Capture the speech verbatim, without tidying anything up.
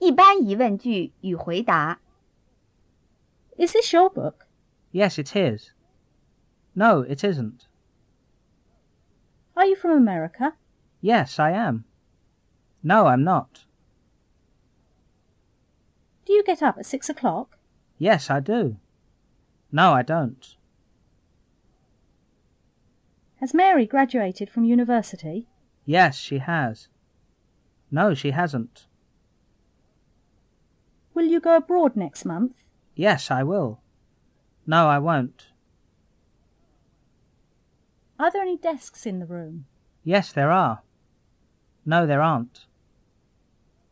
一般疑问句与回答。 Is this your book? Yes, it is. No, it isn't. Are you from America? Yes, I am. No, I'm not. Do you get up at six o'clock? Yes, I do. No, I don't. Has Mary graduated from university? Yes, she has. No, she hasn't. Will you go abroad next month? Yes, I will. No, I won't. Are there any desks in the room? Yes, there are. No, there aren't.